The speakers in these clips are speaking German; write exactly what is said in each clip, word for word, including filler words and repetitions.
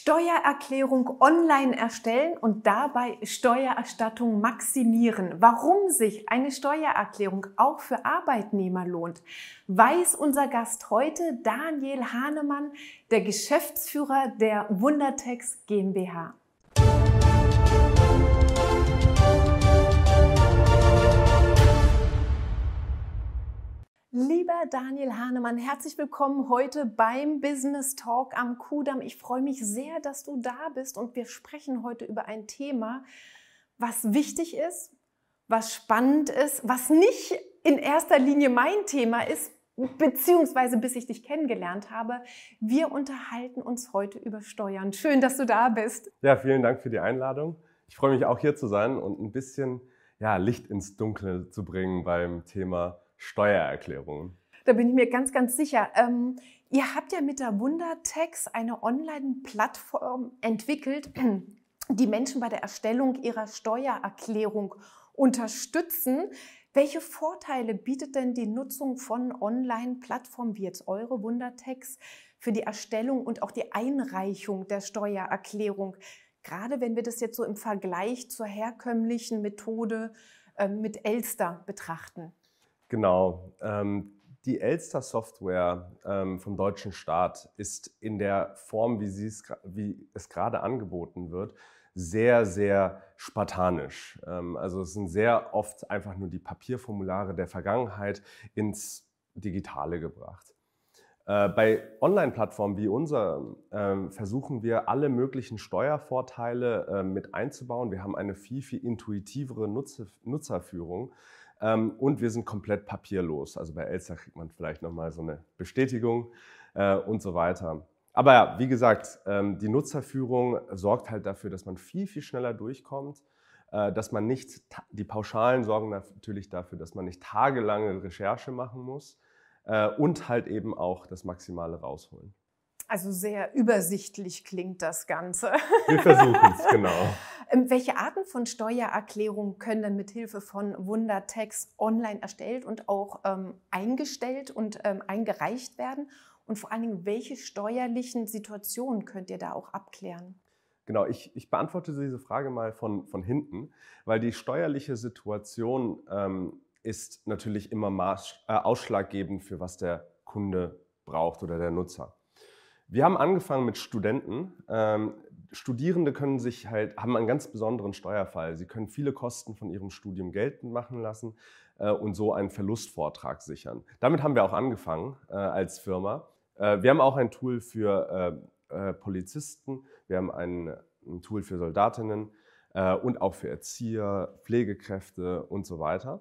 Steuererklärung online erstellen und dabei Steuererstattung maximieren. Warum sich eine Steuererklärung auch für Arbeitnehmer lohnt, weiß unser Gast heute, Daniel Hahnemann, der Geschäftsführer der Wundertex GmbH. Lieber Daniel Hahnemann, herzlich willkommen heute beim Business Talk am Kudamm. Ich freue mich sehr, dass du da bist und wir sprechen heute über ein Thema, was wichtig ist, was spannend ist, was nicht in erster Linie mein Thema ist, beziehungsweise bis ich dich kennengelernt habe. Wir unterhalten uns heute über Steuern. Schön, dass du da bist. Ja, vielen Dank für die Einladung. Ich freue mich auch hier zu sein und ein bisschen ja, Licht ins Dunkle zu bringen beim Thema Steuererklärungen. Da bin ich mir ganz, ganz sicher. Ähm, ihr habt ja mit der Wundertex eine Online-Plattform entwickelt, die Menschen bei der Erstellung ihrer Steuererklärung unterstützen. Welche Vorteile bietet denn die Nutzung von Online-Plattformen wie jetzt eure Wundertex für die Erstellung und auch die Einreichung der Steuererklärung? Gerade wenn wir das jetzt so im Vergleich zur herkömmlichen Methode äh, mit Elster betrachten. Genau. Ähm, die Elster-Software ähm, vom deutschen Staat ist in der Form, wie, sie es, wie es gerade angeboten wird, sehr, sehr spartanisch. Ähm, also es sind sehr oft einfach nur die Papierformulare der Vergangenheit ins Digitale gebracht. Äh, bei Online-Plattformen wie unser äh, versuchen wir, alle möglichen Steuervorteile äh, mit einzubauen. Wir haben eine viel, viel intuitivere Nutzer, Nutzerführung. Und wir sind komplett papierlos. Also bei Elster kriegt man vielleicht nochmal so eine Bestätigung äh, und so weiter. Aber ja, wie gesagt, ähm, die Nutzerführung sorgt halt dafür, dass man viel, viel schneller durchkommt, äh, dass man nicht, die Pauschalen sorgen natürlich dafür, dass man nicht tagelange Recherche machen muss äh, und halt eben auch das Maximale rausholen. Also sehr übersichtlich klingt das Ganze. Wir versuchen es, genau. Welche Arten von Steuererklärungen können denn mit Hilfe von Wundertex online erstellt und auch ähm, eingestellt und ähm, eingereicht werden? Und vor allen Dingen, welche steuerlichen Situationen könnt ihr da auch abklären? Genau, ich, ich beantworte diese Frage mal von, von hinten, weil die steuerliche Situation ähm, ist natürlich immer maß, äh, ausschlaggebend für was der Kunde braucht oder der Nutzer. Wir haben angefangen mit Studenten. Ähm, Studierende können sich halt, haben einen ganz besonderen Steuerfall. Sie können viele Kosten von ihrem Studium geltend machen lassen äh, und so einen Verlustvortrag sichern. Damit haben wir auch angefangen äh, als Firma. Äh, wir haben auch ein Tool für äh, äh, Polizisten, wir haben ein, ein Tool für Soldatinnen äh, und auch für Erzieher, Pflegekräfte und so weiter.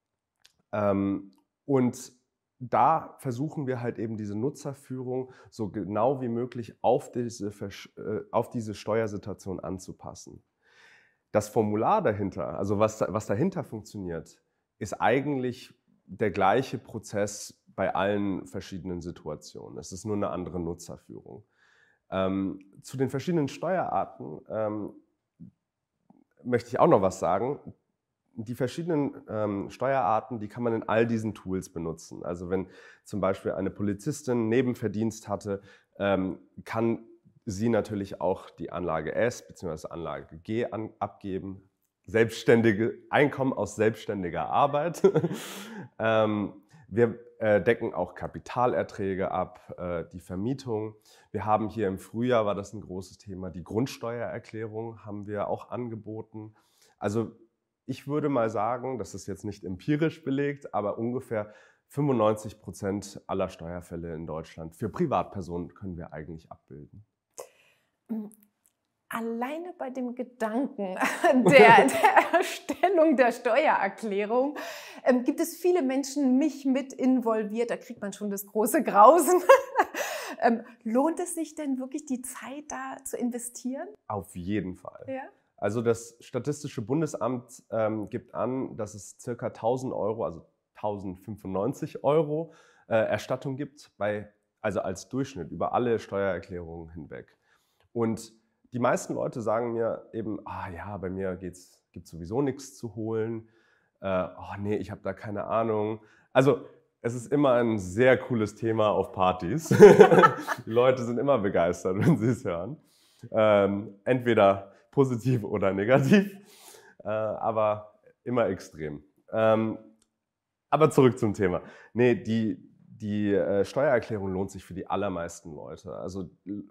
Ähm, und Da versuchen wir halt eben diese Nutzerführung so genau wie möglich auf diese, auf diese Steuersituation anzupassen. Das Formular dahinter, also was, was dahinter funktioniert, ist eigentlich der gleiche Prozess bei allen verschiedenen Situationen. Es ist nur eine andere Nutzerführung. Ähm, zu den verschiedenen Steuerarten ähm, möchte ich auch noch was sagen. Die verschiedenen ähm, Steuerarten, die kann man in all diesen Tools benutzen. Also wenn zum Beispiel eine Polizistin Nebenverdienst hatte, ähm, kann sie natürlich auch die Anlage S bzw. Anlage G an, abgeben. Selbstständige Einkommen aus selbstständiger Arbeit. ähm, wir äh, decken auch Kapitalerträge ab, äh, die Vermietung. Wir haben hier im Frühjahr, war das ein großes Thema, die Grundsteuererklärung haben wir auch angeboten. Also ich würde mal sagen, das ist jetzt nicht empirisch belegt, aber ungefähr fünfundneunzig Prozent aller Steuerfälle in Deutschland für Privatpersonen können wir eigentlich abbilden. Alleine bei dem Gedanken der, der Erstellung der Steuererklärung ähm, gibt es viele Menschen, mich mit involviert, da kriegt man schon das große Grausen. ähm, lohnt es sich denn wirklich, die Zeit da zu investieren? Auf jeden Fall. Ja? Also das Statistische Bundesamt ähm, gibt an, dass es ca. tausend Euro, also tausendfünfundneunzig Euro äh, Erstattung gibt, bei, also als Durchschnitt über alle Steuererklärungen hinweg. Und die meisten Leute sagen mir eben, ah ja, bei mir gibt es sowieso nichts zu holen, äh, oh nee, ich habe da keine Ahnung. Also es ist immer ein sehr cooles Thema auf Partys. Die Leute sind immer begeistert, wenn sie es hören. Ähm, entweder positiv oder negativ, äh, aber immer extrem. Ähm, aber zurück zum Thema. Nee, die, die äh, Steuererklärung lohnt sich für die allermeisten Leute. Also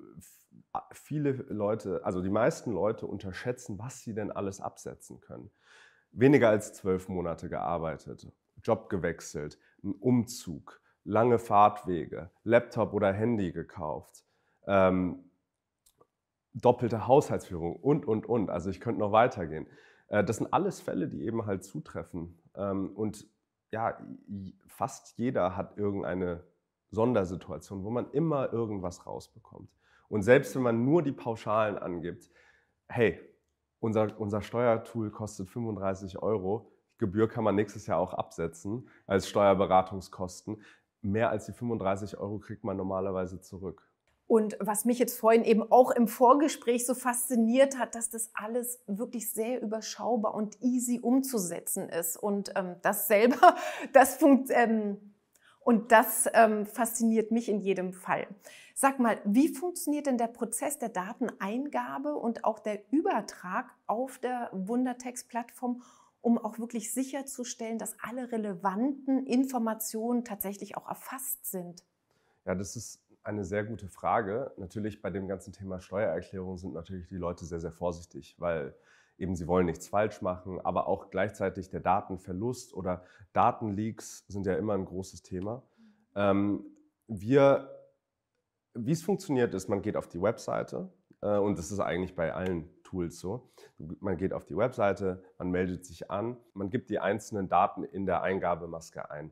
viele Leute, also die meisten Leute unterschätzen, was sie denn alles absetzen können. Weniger als zwölf Monate gearbeitet, Job gewechselt, ein Umzug, lange Fahrtwege, Laptop oder Handy gekauft, ähm, doppelte Haushaltsführung und, und, und. Also ich könnte noch weitergehen. Äh, das sind alles Fälle, die eben halt zutreffen. Ähm, und ja, fast jeder hat irgendeine Sondersituation, wo man immer irgendwas rausbekommt. Und selbst wenn man nur die Pauschalen angibt, hey, unser, unser Steuertool kostet fünfunddreißig Euro, die Gebühr kann man nächstes Jahr auch absetzen als Steuerberatungskosten. Mehr als die fünfunddreißig Euro kriegt man normalerweise zurück. Und was mich jetzt vorhin eben auch im Vorgespräch so fasziniert hat, dass das alles wirklich sehr überschaubar und easy umzusetzen ist. Und ähm, das selber, das funktioniert. Ähm, Und das ähm, fasziniert mich in jedem Fall. Sag mal, wie funktioniert denn der Prozess der Dateneingabe und auch der Übertrag auf der Wundertext-Plattform, um auch wirklich sicherzustellen, dass alle relevanten Informationen tatsächlich auch erfasst sind? Ja, das ist eine sehr gute Frage. Natürlich bei dem ganzen Thema Steuererklärung sind natürlich die Leute sehr, sehr vorsichtig, weil eben sie wollen nichts falsch machen, aber auch gleichzeitig der Datenverlust oder Datenleaks sind ja immer ein großes Thema. Ähm, wir, wie es funktioniert ist, man geht auf die Webseite äh, und das ist eigentlich bei allen Tools so. Man geht auf die Webseite, man meldet sich an, man gibt die einzelnen Daten in der Eingabemaske ein.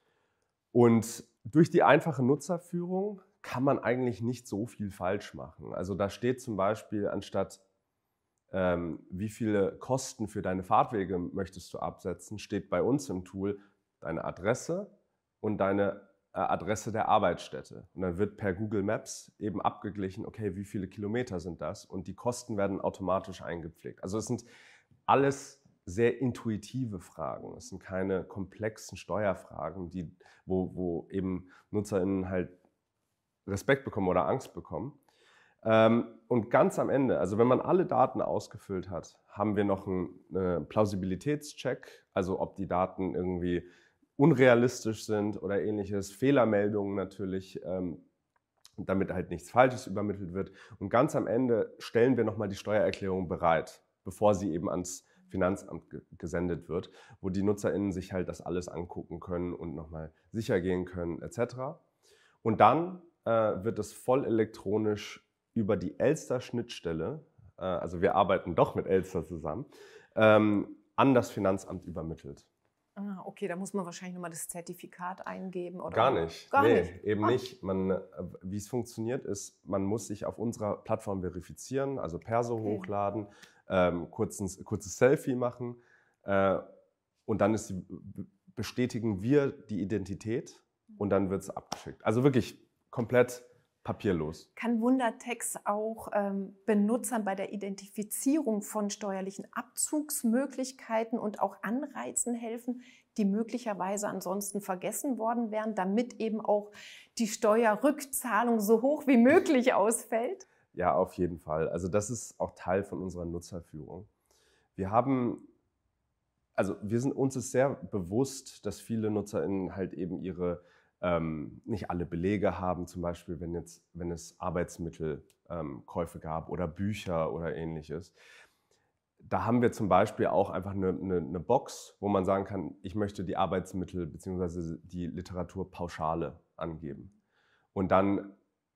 Und durch die einfache Nutzerführung kann man eigentlich nicht so viel falsch machen. Also da steht zum Beispiel anstatt Ähm, wie viele Kosten für deine Fahrtwege möchtest du absetzen, steht bei uns im Tool deine Adresse und deine äh, Adresse der Arbeitsstätte. Und dann wird per Google Maps eben abgeglichen, okay, wie viele Kilometer sind das? Und die Kosten werden automatisch eingepflegt. Also es sind alles sehr intuitive Fragen. Es sind keine komplexen Steuerfragen, die, wo, wo eben NutzerInnen halt Respekt bekommen oder Angst bekommen. Und ganz am Ende, also wenn man alle Daten ausgefüllt hat, haben wir noch einen Plausibilitätscheck, also ob die Daten irgendwie unrealistisch sind oder ähnliches, Fehlermeldungen natürlich, damit halt nichts Falsches übermittelt wird. Und ganz am Ende stellen wir nochmal die Steuererklärung bereit, bevor sie eben ans Finanzamt gesendet wird, wo die NutzerInnen sich halt das alles angucken können und nochmal sicher gehen können et cetera. Und dann äh, wird es voll elektronisch über die Elster-Schnittstelle, äh, also wir arbeiten doch mit Elster zusammen, ähm, an das Finanzamt übermittelt. Ah, okay, da muss man wahrscheinlich nochmal das Zertifikat eingeben, oder? Gar nicht. Gar nee, nicht. eben ah. nicht. Man, wie es funktioniert ist, man muss sich auf unserer Plattform verifizieren, also Perso okay. hochladen, ähm, kurzes, kurzes Selfie machen äh, und dann ist die, bestätigen wir die Identität und dann wird es abgeschickt. Also wirklich komplett papierlos. Kann Wundertext auch ähm, Benutzern bei der Identifizierung von steuerlichen Abzugsmöglichkeiten und auch Anreizen helfen, die möglicherweise ansonsten vergessen worden wären, damit eben auch die Steuerrückzahlung so hoch wie möglich ausfällt? Ja, auf jeden Fall. Also das ist auch Teil von unserer Nutzerführung. Wir haben, also wir sind uns ist sehr bewusst, dass viele NutzerInnen halt eben ihre Ähm, nicht alle Belege haben, zum Beispiel, wenn, jetzt, wenn es Arbeitsmittelkäufe ähm, gab oder Bücher oder ähnliches. Da haben wir zum Beispiel auch einfach eine, eine, eine Box, wo man sagen kann, ich möchte die Arbeitsmittel bzw. die Literaturpauschale angeben. Und dann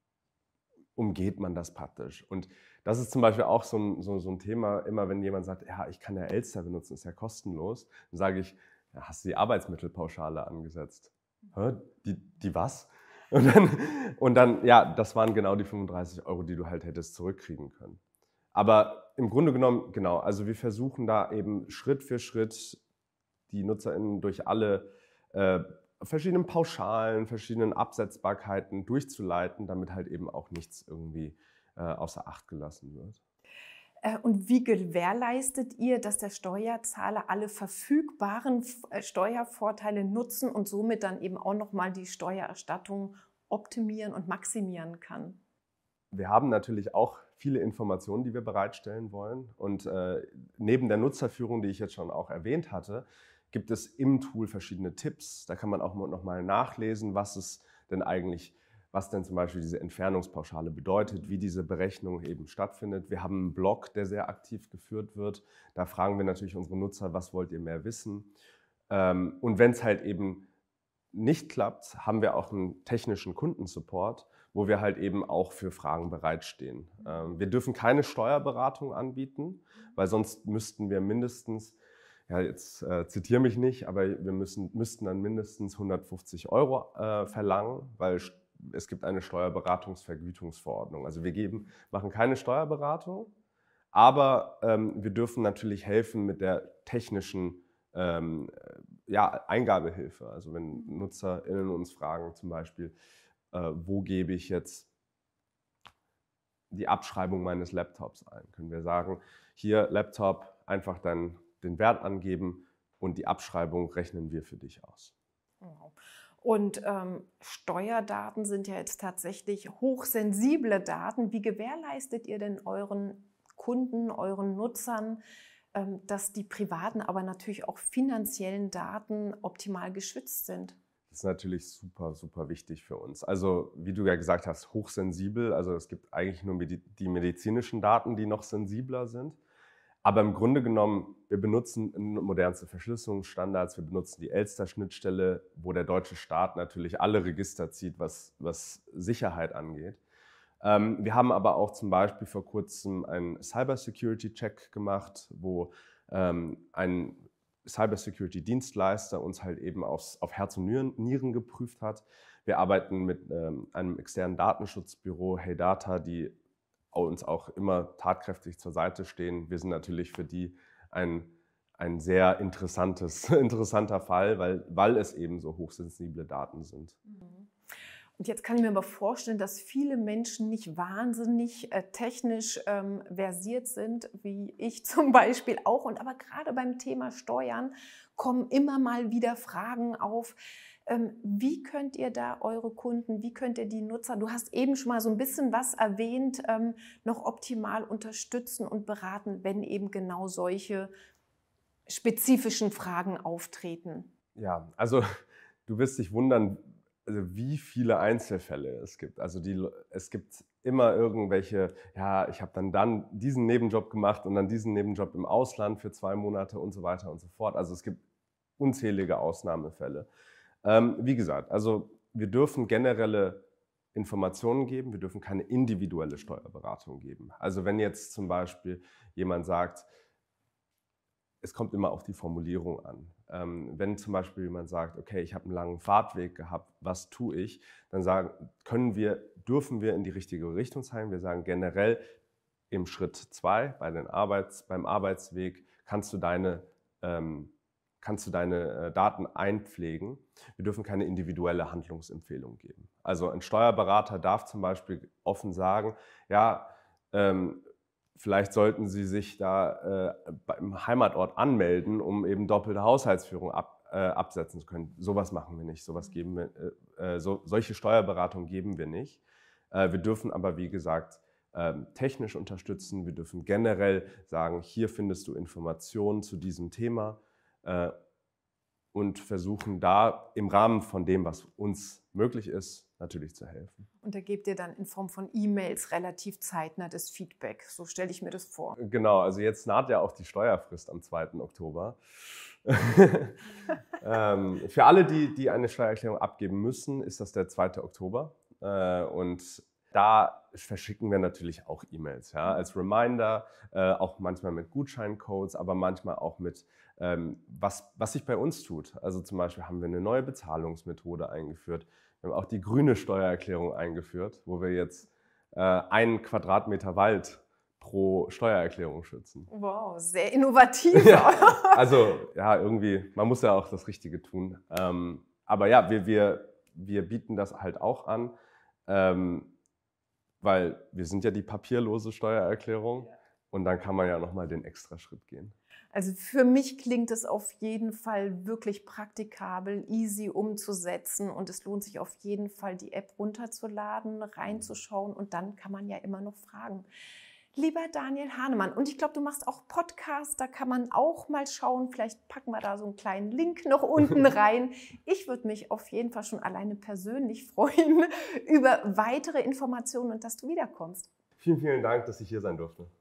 umgeht man das praktisch. Und das ist zum Beispiel auch so ein, so, so ein Thema, immer wenn jemand sagt, ja, ich kann ja Elster benutzen, ist ja kostenlos, dann sage ich, ja, hast du die Arbeitsmittelpauschale angesetzt? Hä? Die, die was? Und dann, und dann, ja, das waren genau die fünfunddreißig Euro, die du halt hättest zurückkriegen können. Aber im Grunde genommen, genau, also wir versuchen da eben Schritt für Schritt die NutzerInnen durch alle äh, verschiedenen Pauschalen, verschiedenen Absetzbarkeiten durchzuleiten, damit halt eben auch nichts irgendwie äh, außer Acht gelassen wird. Und wie gewährleistet ihr, dass der Steuerzahler alle verfügbaren Steuervorteile nutzen und somit dann eben auch nochmal die Steuererstattung optimieren und maximieren kann? Wir haben natürlich auch viele Informationen, die wir bereitstellen wollen. Und äh, neben der Nutzerführung, die ich jetzt schon auch erwähnt hatte, gibt es im Tool verschiedene Tipps. Da kann man auch noch mal nachlesen, was es denn eigentlich, was denn zum Beispiel diese Entfernungspauschale bedeutet, wie diese Berechnung eben stattfindet. Wir haben einen Blog, der sehr aktiv geführt wird. Da fragen wir natürlich unsere Nutzer, was wollt ihr mehr wissen? Und wenn es halt eben nicht klappt, haben wir auch einen technischen Kundensupport, wo wir halt eben auch für Fragen bereitstehen. Wir dürfen keine Steuerberatung anbieten, weil sonst müssten wir mindestens, ja, jetzt äh, zitiere mich nicht, aber wir müssen, müssten dann mindestens hundertfünfzig Euro äh, verlangen, weil es gibt eine Steuerberatungsvergütungsverordnung. Also wir geben, machen keine Steuerberatung, aber ähm, wir dürfen natürlich helfen mit der technischen ähm, ja, Eingabehilfe. Also wenn NutzerInnen uns fragen zum Beispiel, äh, wo gebe ich jetzt die Abschreibung meines Laptops ein, können wir sagen, hier Laptop, einfach dann den Wert angeben und die Abschreibung rechnen wir für dich aus. Und ähm, Steuerdaten sind ja jetzt tatsächlich hochsensible Daten. Wie gewährleistet ihr denn euren Kunden, euren Nutzern, ähm, dass die privaten, aber natürlich auch finanziellen Daten optimal geschützt sind? Das ist natürlich super, super wichtig für uns. Also wie du ja gesagt hast, hochsensibel. Also es gibt eigentlich nur die medizinischen Daten, die noch sensibler sind. Aber im Grunde genommen, wir benutzen modernste Verschlüsselungsstandards, wir benutzen die Elster-Schnittstelle, wo der deutsche Staat natürlich alle Register zieht, was, was Sicherheit angeht. Ähm, wir haben aber auch zum Beispiel vor kurzem einen Cybersecurity-Check gemacht, wo ähm, ein Cybersecurity-Dienstleister uns halt eben aufs, auf Herz und Nieren, Nieren geprüft hat. Wir arbeiten mit ähm, einem externen Datenschutzbüro, Hey Data, die uns auch immer tatkräftig zur Seite stehen. Wir sind natürlich für die ein, ein sehr interessantes, interessanter Fall, weil, weil es eben so hochsensible Daten sind. Und jetzt kann ich mir aber vorstellen, dass viele Menschen nicht wahnsinnig äh, technisch ähm, versiert sind, wie ich zum Beispiel auch. Und aber gerade beim Thema Steuern kommen immer mal wieder Fragen auf. Ähm, wie könnt ihr da eure Kunden, wie könnt ihr die Nutzer, du hast eben schon mal so ein bisschen was erwähnt, ähm, noch optimal unterstützen und beraten, wenn eben genau solche spezifischen Fragen auftreten? Ja, also du wirst dich wundern, also wie viele Einzelfälle es gibt. Also die, es gibt immer irgendwelche, ja, ich habe dann, dann diesen Nebenjob gemacht und dann diesen Nebenjob im Ausland für zwei Monate und so weiter und so fort. Also es gibt unzählige Ausnahmefälle. Ähm, wie gesagt, also wir dürfen generelle Informationen geben, wir dürfen keine individuelle Steuerberatung geben. Also wenn jetzt zum Beispiel jemand sagt, es kommt immer auf die Formulierung an. Ähm, wenn zum Beispiel jemand sagt, okay, ich habe einen langen Fahrtweg gehabt, was tue ich? Dann sagen, können wir, dürfen wir in die richtige Richtung zeigen. Wir sagen generell im Schritt zwei, bei den Arbeits, beim Arbeitsweg, kannst du deine, ähm, kannst du deine äh, Daten einpflegen. Wir dürfen keine individuelle Handlungsempfehlung geben. Also ein Steuerberater darf zum Beispiel offen sagen, ja, ähm, vielleicht sollten Sie sich da äh, beim Heimatort anmelden, um eben doppelte Haushaltsführung ab, äh, absetzen zu können. Sowas machen wir nicht. Sowas geben wir, äh, so, solche Steuerberatung geben wir nicht. Äh, wir dürfen aber, wie gesagt, äh, technisch unterstützen. Wir dürfen generell sagen, hier findest du Informationen zu diesem Thema äh, und versuchen da im Rahmen von dem, was uns möglich ist, natürlich zu helfen. Und da gebt ihr dann in Form von E-Mails relativ zeitnah das Feedback. So stelle ich mir das vor. Genau, also jetzt naht ja auch die Steuerfrist am zweiten Oktober. ähm, für alle, die, die eine Steuererklärung abgeben müssen, ist das der zweite Oktober. Äh, und da verschicken wir natürlich auch E-Mails, ja, als Reminder, äh, auch manchmal mit Gutscheincodes, aber manchmal auch mit, ähm, was, was sich bei uns tut. Also zum Beispiel haben wir eine neue Bezahlungsmethode eingeführt. Wir haben auch die grüne Steuererklärung eingeführt, wo wir jetzt äh, einen Quadratmeter Wald pro Steuererklärung schützen. Wow, sehr innovativ. Ja, also ja, irgendwie, man muss ja auch das Richtige tun. Ähm, aber ja, wir, wir, wir bieten das halt auch an, ähm, weil wir sind ja die papierlose Steuererklärung ja. Und dann kann man ja nochmal den extra Schritt gehen. Also für mich klingt es auf jeden Fall wirklich praktikabel, easy umzusetzen und es lohnt sich auf jeden Fall, die App runterzuladen, reinzuschauen und dann kann man ja immer noch fragen. Lieber Daniel Hahnemann, und ich glaube, du machst auch Podcasts, da kann man auch mal schauen, vielleicht packen wir da so einen kleinen Link noch unten rein. Ich würde mich auf jeden Fall schon alleine persönlich freuen über weitere Informationen und dass du wiederkommst. Vielen, vielen Dank, dass ich hier sein durfte.